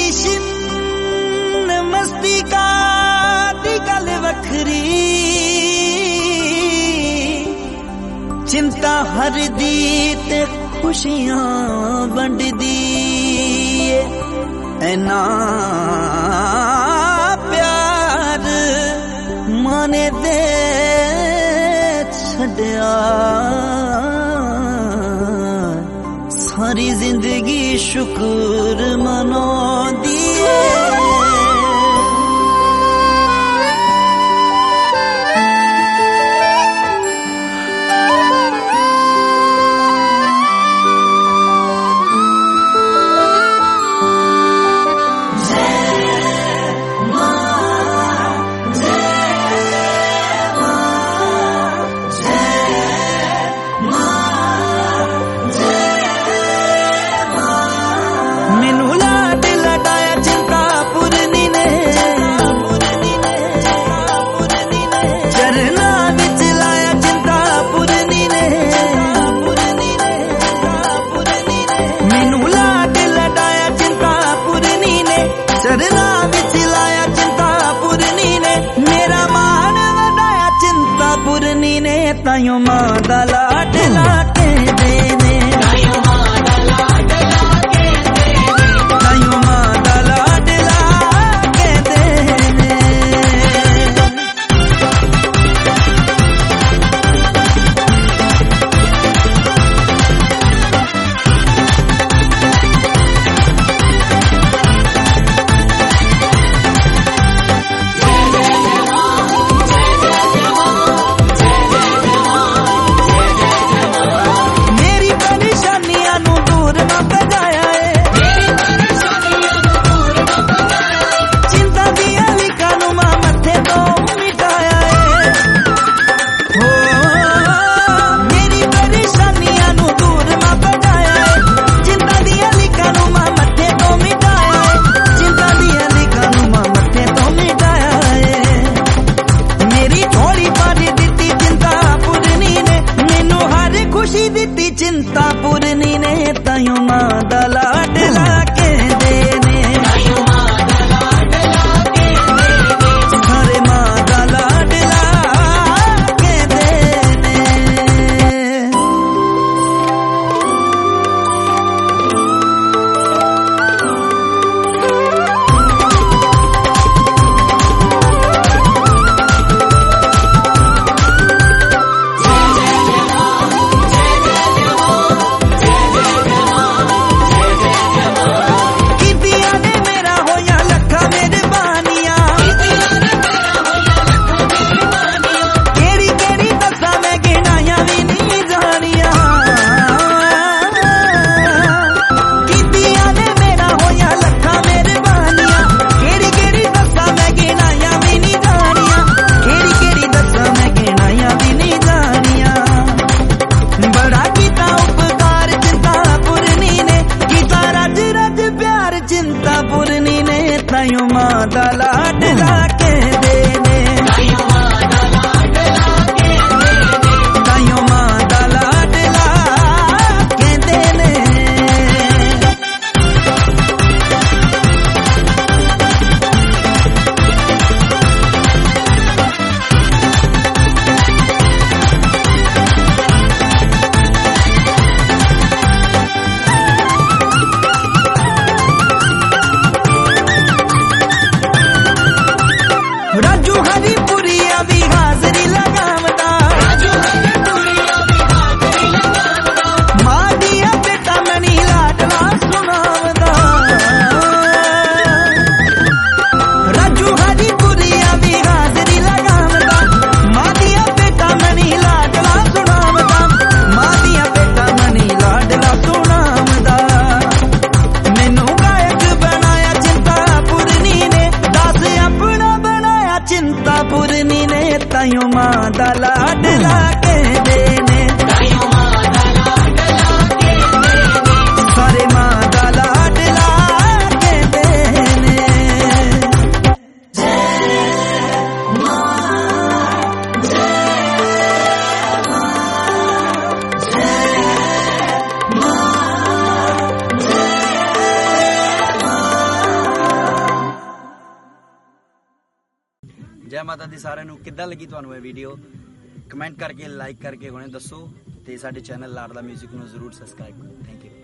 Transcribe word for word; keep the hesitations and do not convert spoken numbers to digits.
Shin मस्ती का दी गल वखरी चिंता हर दी ते खुशियां वंड दी ऐना प्यार माने दे छड़या सारी जिंदगी शुक्र मनो दिए तायो मां दा लाडला के देने तायो मां दा लाडला के देने तायो मां दा लाडला के देने चिंता पूरनी ने तायो मां दा लाडला के देने तायो मां दा लाडला के देने सारे मां दा लाडला के देने चिंता पूरनी ने तायो मां दा लाडला के देने तायो मां दा लाडला के देने तायो मां दा लाडला के देने ਜੈ ਮਾਤਾ ਦੀ ਸਾਰਿਆਂ ਨੂੰ। ਕਿੱਦਾਂ ਲੱਗੀ ਤੁਹਾਨੂੰ ਇਹ ਵੀਡੀਓ ਕਮੈਂਟ ਕਰਕੇ ਲਾਈਕ ਕਰਕੇ ਹੁਣੇ ਦੱਸੋ ਤੇ ਸਾਡੇ ਚੈਨਲ ਲਾਡਲਾ ਮਿਊਜ਼ਿਕ ਨੂੰ ਜ਼ਰੂਰ ਸਬਸਕ੍ਰਾਈਬ ਕਰੋ। Thank you.